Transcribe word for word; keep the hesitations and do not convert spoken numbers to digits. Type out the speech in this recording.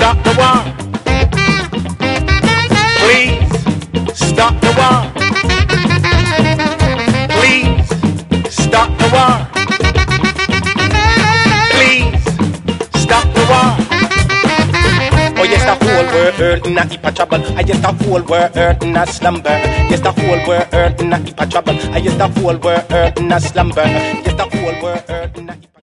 stop the war. Please stop the war. Please stop the war. Please stop the war. Oh yes, the whole world in a heap of trouble. I yes, the whole world in a slumber. Yes, the whole world in a heap of trouble. I yes, the whole world in a slumber. Yes, the whole world in a heap of